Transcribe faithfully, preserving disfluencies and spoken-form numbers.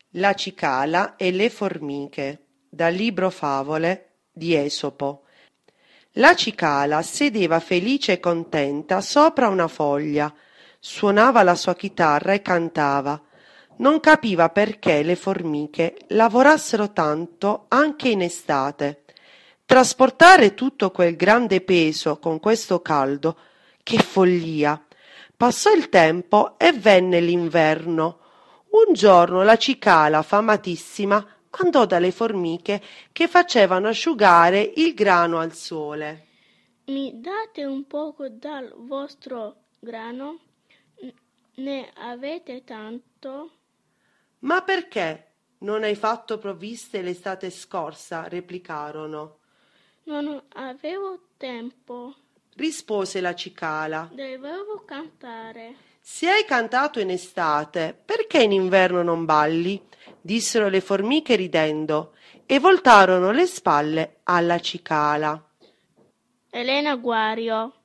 La cicala e le formiche, dal libro Favole di Esopo. La cicala sedeva felice e contenta sopra una foglia, suonava la sua chitarra e cantava. Non capiva perché le formiche lavorassero tanto anche in estate. Trasportare tutto quel grande peso con questo caldo, che follia! Passò il tempo e venne l'inverno. Un giorno la cicala, famatissima, andò dalle formiche che facevano asciugare il grano al sole. Mi date un poco dal vostro grano? Ne avete tanto? Ma perché non hai fatto provviste l'estate scorsa? Replicarono. Non avevo tempo. Rispose la cicala. Dovevo cantare. Se hai cantato in estate, perché in inverno non balli? Dissero le formiche ridendo e voltarono le spalle alla cicala. Elena Guario.